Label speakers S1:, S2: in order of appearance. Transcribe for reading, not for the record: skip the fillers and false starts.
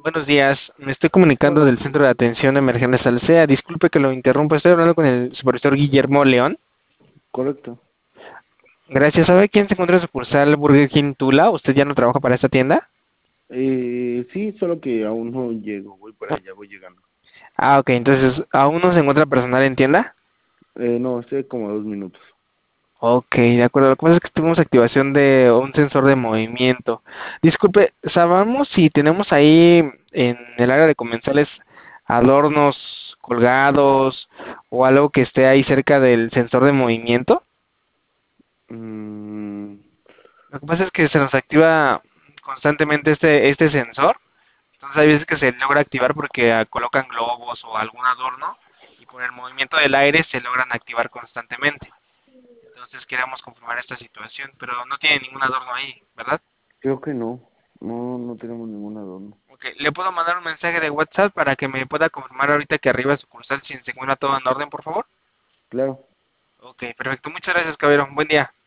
S1: Buenos días, me estoy comunicando
S2: Hola,
S1: del Centro de Atención Emergente Salcea. Disculpe que lo interrumpa, estoy hablando con el supervisor Guillermo León.
S2: correcto.
S1: Gracias. ¿Sabe quién se encuentra en sucursal Burger King Tula? ¿Usted ya no trabaja para esta tienda?
S2: Sí, solo que aún no llego, voy para allá, voy llegando.
S1: Ah, ok, entonces, ¿aún no se encuentra personal en tienda?
S2: No, estoy como a 2 minutos.
S1: Ok, de acuerdo. Lo que pasa es que tuvimos activación de un sensor de movimiento. Disculpe, ¿sabemos si tenemos ahí en el área de comensales adornos colgados o algo que esté ahí cerca del sensor de movimiento?
S2: Mm,
S1: Lo que pasa es que se nos activa constantemente este sensor, entonces hay veces que se logra activar porque colocan globos o algún adorno y con el movimiento del aire se logran activar constantemente. Entonces queríamos confirmar esta situación, pero no tiene ningún adorno ahí, ¿verdad?
S2: creo que no. No, no tenemos ningún adorno.
S1: Ok, le puedo mandar un mensaje de WhatsApp para que me pueda confirmar ahorita que arriba sucursal si se encuentra todo en orden, por favor.
S2: Claro.
S1: Ok, perfecto. Muchas gracias, caballero. Buen día.